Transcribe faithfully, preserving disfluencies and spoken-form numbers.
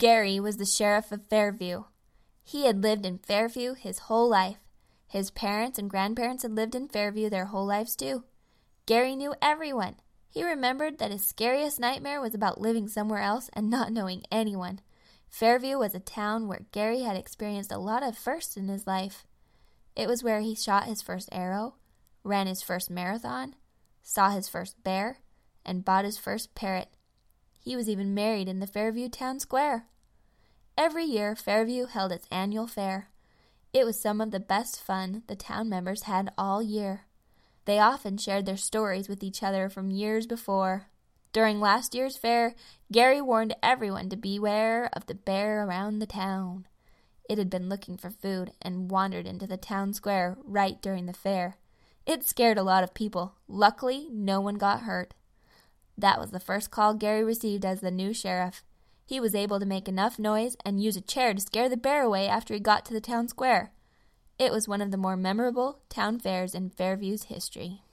Gary was the sheriff of Fairview. He had lived in Fairview his whole life. His parents and grandparents had lived in Fairview their whole lives too. Gary knew everyone. He remembered that his scariest nightmare was about living somewhere else and not knowing anyone. Fairview was a town where Gary had experienced a lot of firsts in his life. It was where he shot his first arrow, ran his first marathon, saw his first bear, and bought his first parrot. He was even married in the Fairview Town Square. Every year, Fairview held its annual fair. It was some of the best fun the town members had all year. They often shared their stories with each other from years before. During last year's fair, Gary warned everyone to beware of the bear around the town. It had been looking for food and wandered into the town square right during the fair. It scared a lot of people. Luckily, no one got hurt. That was the first call Gary received as the new sheriff. He was able to make enough noise and use a chair to scare the bear away after he got to the town square. It was one of the more memorable town fairs in Fairview's history.